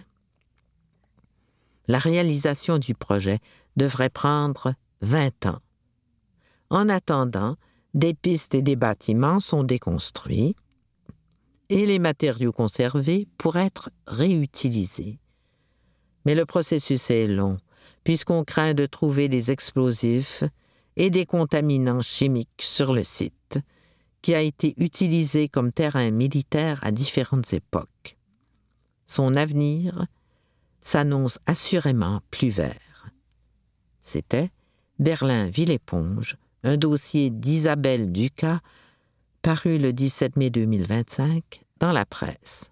La réalisation du projet devrait prendre vingt ans. En attendant, des pistes et des bâtiments sont déconstruits et les matériaux conservés pourraient être réutilisés. Mais le processus est long, puisqu'on craint de trouver des explosifs et des contaminants chimiques sur le site, qui a été utilisé comme terrain militaire à différentes époques. Son avenir s'annonce assurément plus vert. C'était Berlin-Ville-Éponge, un dossier d'Isabelle Ducas, paru le dix-sept mai deux mille vingt-cinq dans la presse.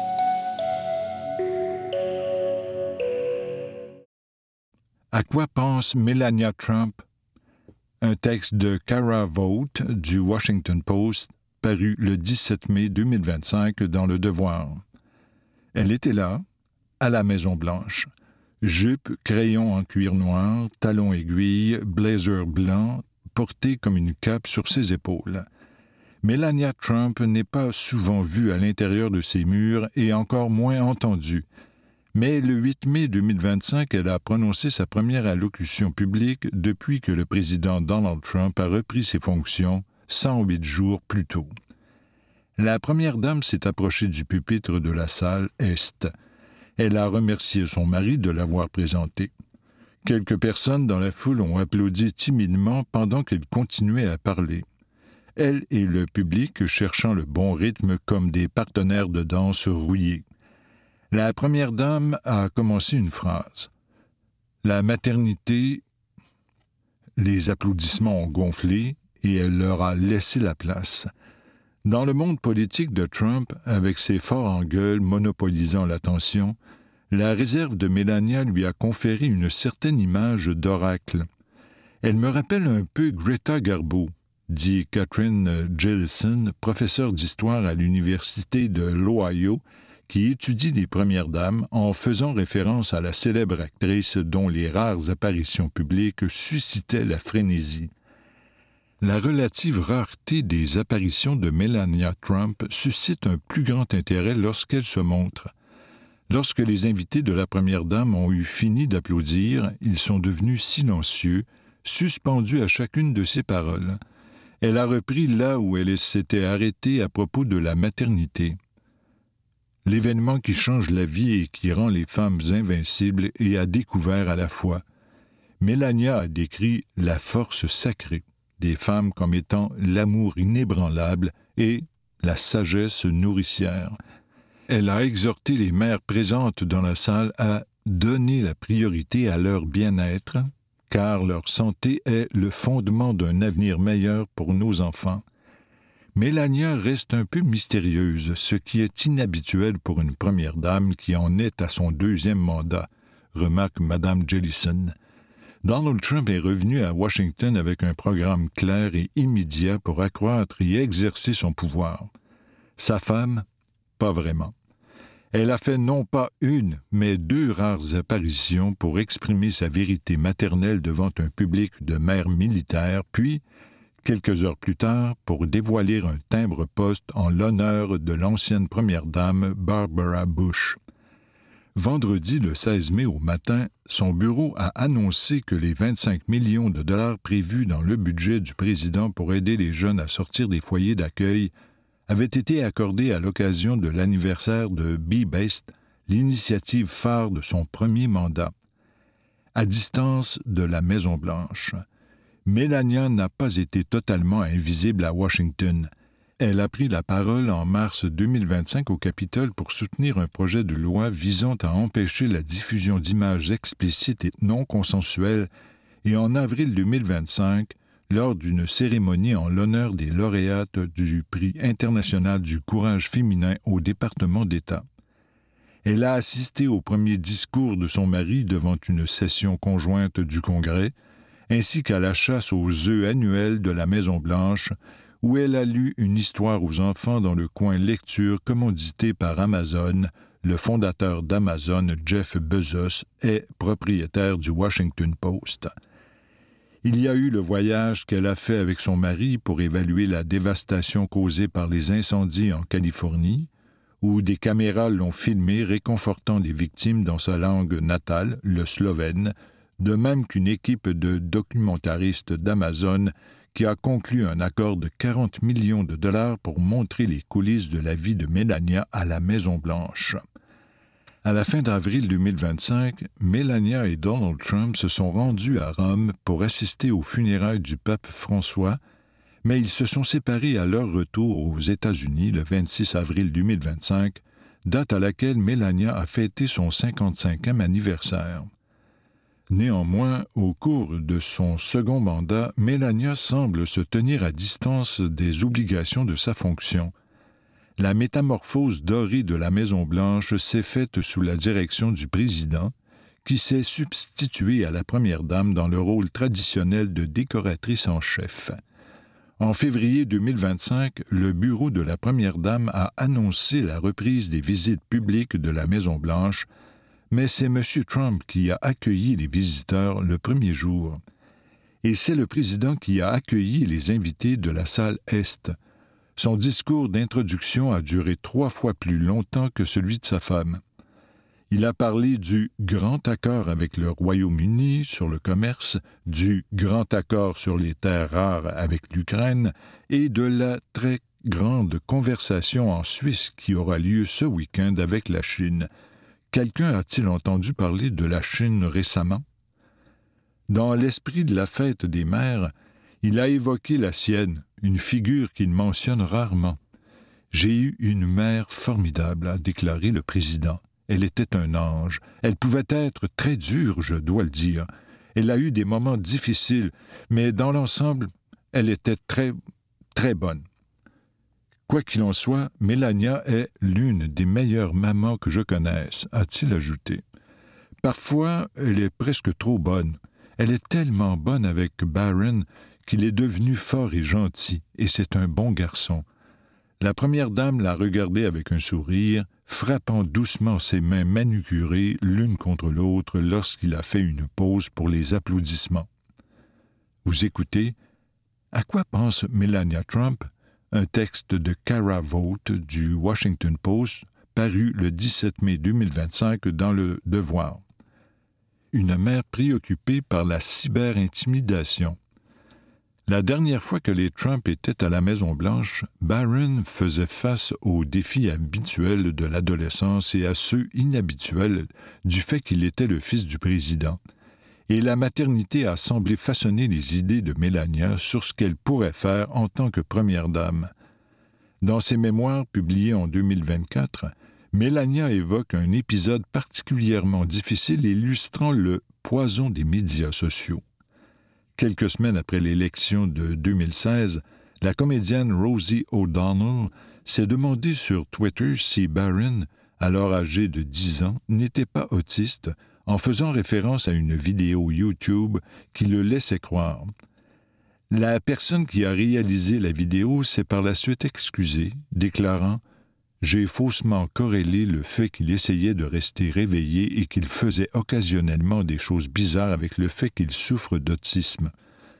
À quoi pense Melania Trump? Un texte de Kara Vogt du Washington Post, paru le dix-sept mai deux mille vingt-cinq dans Le Devoir. Elle était là, à la Maison-Blanche. Jupe, crayon en cuir noir, talons aiguilles, blazer blanc, porté comme une cape sur ses épaules. Melania Trump n'est pas souvent vue à l'intérieur de ses murs et encore moins entendue. Mais le huit mai deux mille vingt-cinq, elle a prononcé sa première allocution publique depuis que le président Donald Trump a repris ses fonctions cent huit jours plus tôt. La première dame s'est approchée du pupitre de la salle Est. Elle a remercié son mari de l'avoir présentée. Quelques personnes dans la foule ont applaudi timidement pendant qu'elle continuait à parler. Elle et le public cherchant le bon rythme comme des partenaires de danse rouillés. La première dame a commencé une phrase. La maternité... Les applaudissements ont gonflé et elle leur a laissé la place. Dans le monde politique de Trump, avec ses forts en gueule monopolisant l'attention, la réserve de Melania lui a conféré une certaine image d'oracle. Elle me rappelle un peu Greta Garbo, dit Catherine Jellison, professeure d'histoire à l'Université de l'Ohio, qui étudie les premières dames en faisant référence à la célèbre actrice dont les rares apparitions publiques suscitaient la frénésie. La relative rareté des apparitions de Melania Trump suscite un plus grand intérêt lorsqu'elle se montre. Lorsque les invités de la première dame ont eu fini d'applaudir, ils sont devenus silencieux, suspendus à chacune de ses paroles. Elle a repris là où elle s'était arrêtée à propos de la maternité. L'événement qui change la vie et qui rend les femmes invincibles et à découvert à la fois. Melania a décrit la force sacrée des femmes comme étant l'amour inébranlable et la sagesse nourricière. Elle a exhorté les mères présentes dans la salle à donner la priorité à leur bien-être, car leur santé est le fondement d'un avenir meilleur pour nos enfants. Melania reste un peu mystérieuse, ce qui est inhabituel pour une première dame qui en est à son deuxième mandat, remarque Madame Jellison. Donald Trump est revenu à Washington avec un programme clair et immédiat pour accroître et exercer son pouvoir. Sa femme, pas vraiment. Elle a fait non pas une, mais deux rares apparitions pour exprimer sa vérité maternelle devant un public de mère militaire, puis, quelques heures plus tard, pour dévoiler un timbre-poste en l'honneur de l'ancienne première dame Barbara Bush. Vendredi, le seize mai au matin, son bureau a annoncé que les vingt-cinq millions de dollars prévus dans le budget du président pour aider les jeunes à sortir des foyers d'accueil avaient été accordés à l'occasion de l'anniversaire de Be-Best, l'initiative phare de son premier mandat. À distance de la Maison-Blanche, Melania n'a pas été totalement invisible à Washington. Elle a pris la parole en mars deux mille vingt-cinq au Capitole pour soutenir un projet de loi visant à empêcher la diffusion d'images explicites et non consensuelles, et en avril deux mille vingt-cinq, lors d'une cérémonie en l'honneur des lauréates du Prix international du courage féminin au département d'État. Elle a assisté au premier discours de son mari devant une session conjointe du Congrès, ainsi qu'à la chasse aux œufs annuelle de la Maison-Blanche, où elle a lu une histoire aux enfants dans le coin lecture commandité par Amazon. Le fondateur d'Amazon, Jeff Bezos, est propriétaire du Washington Post. Il y a eu le voyage qu'elle a fait avec son mari pour évaluer la dévastation causée par les incendies en Californie, où des caméras l'ont filmé réconfortant les victimes dans sa langue natale, le slovène, de même qu'une équipe de documentaristes d'Amazon qui a conclu un accord de quarante millions de dollars pour montrer les coulisses de la vie de Melania à la Maison-Blanche. À la fin d'avril deux mille vingt-cinq, Melania et Donald Trump se sont rendus à Rome pour assister aux funérailles du pape François, mais ils se sont séparés à leur retour aux États-Unis le vingt-six avril deux mille vingt-cinq, date à laquelle Melania a fêté son cinquante-cinquième anniversaire. Néanmoins, au cours de son second mandat, Melania semble se tenir à distance des obligations de sa fonction. La métamorphose dorée de la Maison-Blanche s'est faite sous la direction du président, qui s'est substitué à la première dame dans le rôle traditionnel de décoratrice en chef. En février deux mille vingt-cinq, le bureau de la première dame a annoncé la reprise des visites publiques de la Maison-Blanche, mais c'est M. Trump qui a accueilli les visiteurs le premier jour. Et c'est le président qui a accueilli les invités de la salle Est. Son discours d'introduction a duré trois fois plus longtemps que celui de sa femme. Il a parlé du grand accord avec le Royaume-Uni sur le commerce, du grand accord sur les terres rares avec l'Ukraine et de la très grande conversation en Suisse qui aura lieu ce week-end avec la Chine. Quelqu'un a-t-il entendu parler de la Chine récemment? Dans l'esprit de la fête des mères, il a évoqué la sienne, une figure qu'il mentionne rarement. « J'ai eu une mère formidable », a déclaré le président. Elle était un ange. Elle pouvait être très dure, je dois le dire. Elle a eu des moments difficiles, mais dans l'ensemble, elle était très, très bonne. Quoi qu'il en soit, Melania est l'une des meilleures mamans que je connaisse, a-t-il ajouté. Parfois, elle est presque trop bonne. Elle est tellement bonne avec Barron qu'il est devenu fort et gentil, et c'est un bon garçon. La première dame l'a regardé avec un sourire, frappant doucement ses mains manucurées l'une contre l'autre lorsqu'il a fait une pause pour les applaudissements. Vous écoutez « À quoi pense Melania Trump ?» un texte de Kara Vogt du Washington Post paru le dix-sept mai deux mille vingt-cinq dans Le Devoir. Une mère préoccupée par la cyberintimidation. La dernière fois que les Trump étaient à la Maison-Blanche, Barron faisait face aux défis habituels de l'adolescence et à ceux inhabituels du fait qu'il était le fils du président. Et la maternité a semblé façonner les idées de Melania sur ce qu'elle pourrait faire en tant que première dame. Dans ses mémoires publiés en deux mille vingt-quatre, Melania évoque un épisode particulièrement difficile illustrant le poison des médias sociaux. Quelques semaines après l'élection de deux mille seize, la comédienne Rosie O'Donnell s'est demandé sur Twitter si Barron, alors âgé de dix ans, n'était pas autiste, en faisant référence à une vidéo YouTube qui le laissait croire. La personne qui a réalisé la vidéo s'est par la suite excusée, déclarant « J'ai faussement corrélé le fait qu'il essayait de rester réveillé et qu'il faisait occasionnellement des choses bizarres avec le fait qu'il souffre d'autisme. »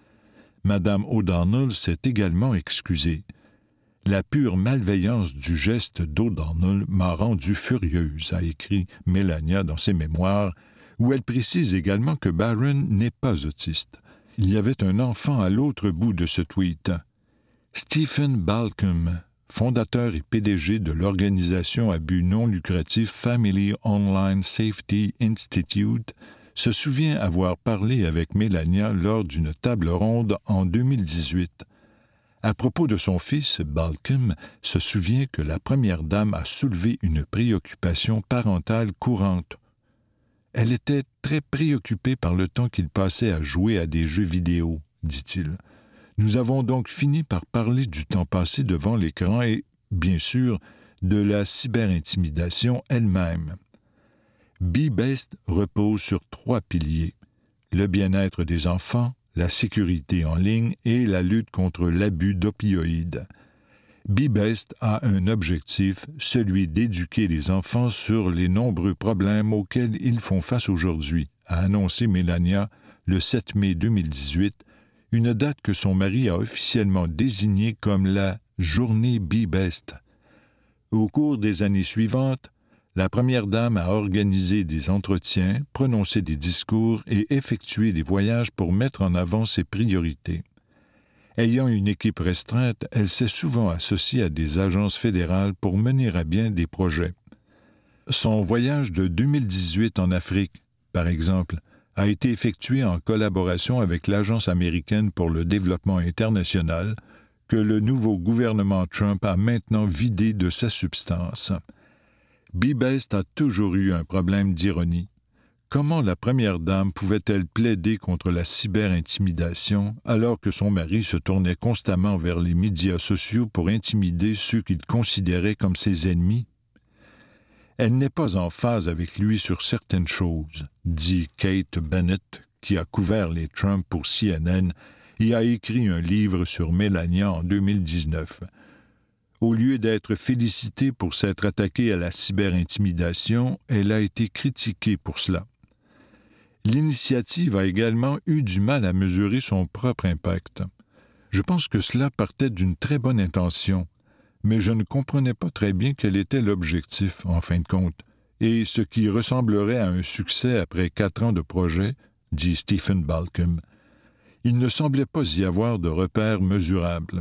Madame O'Donnell s'est également excusée. « La pure malveillance du geste d'O'Donnell m'a rendue furieuse », a écrit Melania dans ses mémoires, où elle précise également que Barron n'est pas autiste. Il y avait un enfant à l'autre bout de ce tweet. Stephen Balcom, fondateur et P D G de l'organisation à but non lucratif Family Online Safety Institute, se souvient avoir parlé avec Melania lors d'une table ronde en deux mille dix-huit. À propos de son fils, Balcom se souvient que la première dame a soulevé une préoccupation parentale courante. Elle était très préoccupée par le temps qu'il passait à jouer à des jeux vidéo, dit-il. Nous avons donc fini par parler du temps passé devant l'écran et, bien sûr, de la cyberintimidation elle-même. Be-Best repose sur trois piliers: le bien-être des enfants, la sécurité en ligne et la lutte contre l'abus d'opioïdes. Be-Best a un objectif, celui d'éduquer les enfants sur les nombreux problèmes auxquels ils font face aujourd'hui, a annoncé Melania le sept mai deux mille dix-huit, une date que son mari a officiellement désignée comme la « Journée Be-Best ». Au cours des années suivantes, la première dame a organisé des entretiens, prononcé des discours et effectué des voyages pour mettre en avant ses priorités. Ayant une équipe restreinte, elle s'est souvent associée à des agences fédérales pour mener à bien des projets. Son voyage de deux mille dix-huit en Afrique, par exemple, a été effectué en collaboration avec l'Agence américaine pour le développement international, que le nouveau gouvernement Trump a maintenant vidé de sa substance. Be-Best a toujours eu un problème d'ironie. Comment la première dame pouvait-elle plaider contre la cyberintimidation alors que son mari se tournait constamment vers les médias sociaux pour intimider ceux qu'il considérait comme ses ennemis? Elle n'est pas en phase avec lui sur certaines choses, dit Kate Bennett, qui a couvert les Trump pour C N N et a écrit un livre sur Melania en deux mille dix-neuf. Au lieu d'être félicitée pour s'être attaquée à la cyberintimidation, elle a été critiquée pour cela. L'initiative a également eu du mal à mesurer son propre impact. Je pense que cela partait d'une très bonne intention, mais je ne comprenais pas très bien quel était l'objectif, en fin de compte, et ce qui ressemblerait à un succès après quatre ans de projet, dit Stephen Balcom. Il ne semblait pas y avoir de repères mesurables.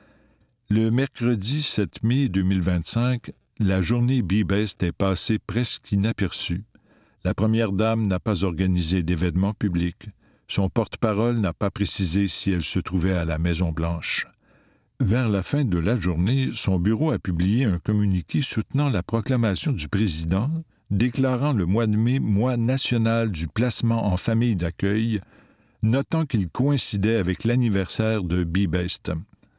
Le mercredi sept mai deux mille vingt-cinq, la journée Be-Best est passée presque inaperçue. La première dame n'a pas organisé d'événements publics. Son porte-parole n'a pas précisé si elle se trouvait à la Maison-Blanche. Vers la fin de la journée, son bureau a publié un communiqué soutenant la proclamation du président, déclarant le mois de mai mois national du placement en famille d'accueil, notant qu'il coïncidait avec l'anniversaire de Be-Best.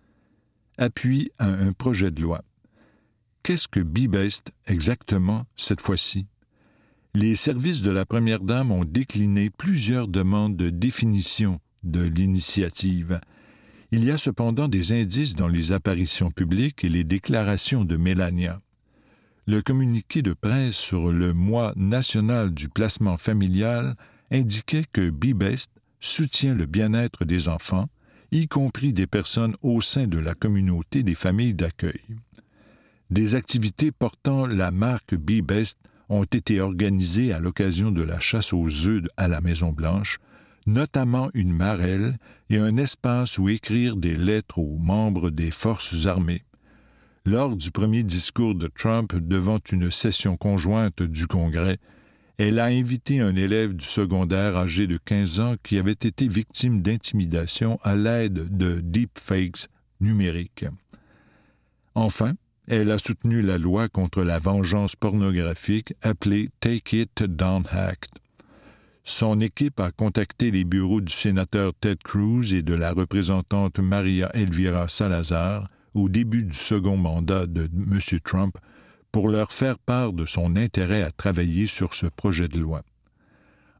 Appui à un projet de loi. Qu'est-ce que Be-Best exactement cette fois-ci? Les services de la première dame ont décliné plusieurs demandes de définition de l'initiative. Il y a cependant des indices dans les apparitions publiques et les déclarations de Melania. Le communiqué de presse sur le mois national du placement familial indiquait que Be-Best soutient le bien-être des enfants, y compris des personnes au sein de la communauté des familles d'accueil. Des activités portant la marque Be-Best ont été organisées à l'occasion de la chasse aux œufs à la Maison-Blanche, notamment une marelle et un espace où écrire des lettres aux membres des forces armées. Lors du premier discours de Trump devant une session conjointe du Congrès, elle a invité un élève du secondaire âgé de quinze ans qui avait été victime d'intimidation à l'aide de deepfakes numériques. Enfin, elle a soutenu la loi contre la vengeance pornographique appelée « Take It Down Act ». Son équipe a contacté les bureaux du sénateur Ted Cruz et de la représentante Maria Elvira Salazar au début du second mandat de M. Trump pour leur faire part de son intérêt à travailler sur ce projet de loi.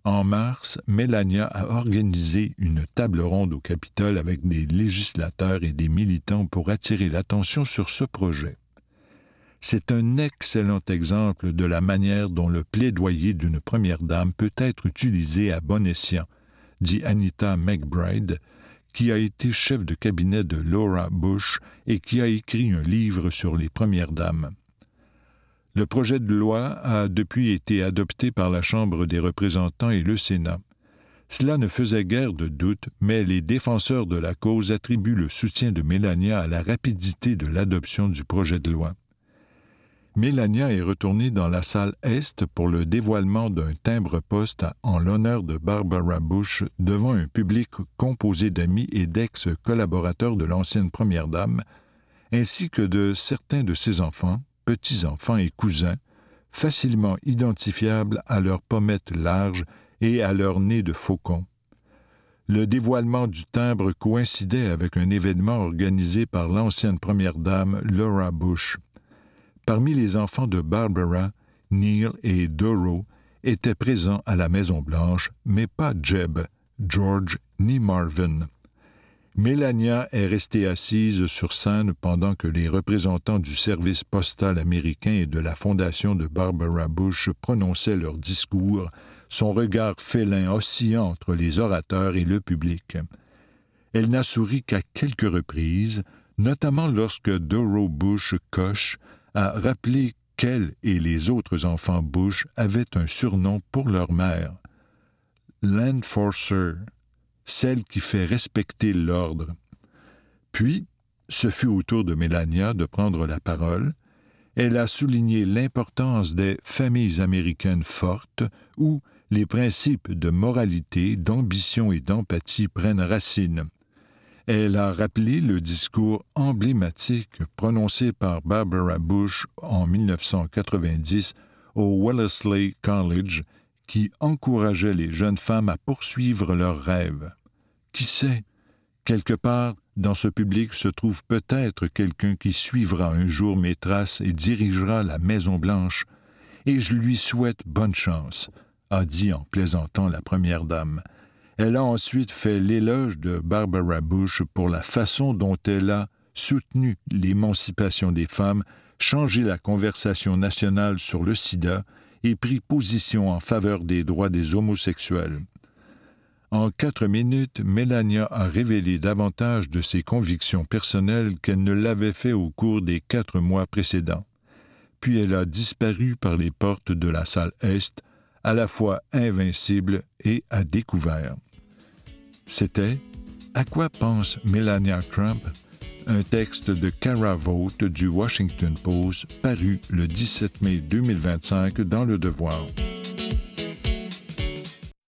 En mars, Melania a organisé une table ronde au Capitole avec des législateurs et des militants pour attirer l'attention sur ce projet. C'est un excellent exemple de la manière dont le plaidoyer d'une première dame peut être utilisé à bon escient, dit Anita McBride, qui a été chef de cabinet de Laura Bush et qui a écrit un livre sur les premières dames. Le projet de loi a depuis été adopté par la Chambre des représentants et le Sénat. Cela ne faisait guère de doute, mais les défenseurs de la cause attribuent le soutien de Melania à la rapidité de l'adoption du projet de loi. Melania est retournée dans la salle Est pour le dévoilement d'un timbre-poste en l'honneur de Barbara Bush devant un public composé d'amis et d'ex-collaborateurs de l'ancienne première dame, ainsi que de certains de ses enfants, petits-enfants et cousins, facilement identifiables à leurs pommettes larges et à leur nez de faucon. Le dévoilement du timbre coïncidait avec un événement organisé par l'ancienne première dame Laura Bush. Parmi les enfants de Barbara, Neil et Doro étaient présents à la Maison-Blanche, mais pas Jeb, George ni Marvin. Melania est restée assise sur scène pendant que les représentants du service postal américain et de la fondation de Barbara Bush prononçaient leurs discours, son regard félin oscillant entre les orateurs et le public. Elle n'a souri qu'à quelques reprises, notamment lorsque Doro Bush Koch a rappelé qu'elle et les autres enfants Bush avaient un surnom pour leur mère, l'Enforcer, celle qui fait respecter l'ordre. Puis, ce fut au tour de Melania de prendre la parole. Elle a souligné l'importance des familles américaines fortes où les principes de moralité, d'ambition et d'empathie prennent racine. Elle a rappelé le discours emblématique prononcé par Barbara Bush en dix-neuf cent quatre-vingt-dix au Wellesley College qui encourageait les jeunes femmes à poursuivre leurs rêves. Qui sait, quelque part dans ce public se trouve peut-être quelqu'un qui suivra un jour mes traces et dirigera la Maison-Blanche, et je lui souhaite bonne chance, a dit en plaisantant la première dame. Elle a ensuite fait l'éloge de Barbara Bush pour la façon dont elle a soutenu l'émancipation des femmes, changé la conversation nationale sur le sida et pris position en faveur des droits des homosexuels. En quatre minutes, Melania a révélé davantage de ses convictions personnelles qu'elle ne l'avait fait au cours des quatre mois précédents. Puis elle a disparu par les portes de la salle Est, à la fois invincible et à découvert. C'était « À quoi pense Melania Trump ?» un texte de Cara Vogt du Washington Post paru le dix-sept mai deux mille vingt-cinq dans Le Devoir.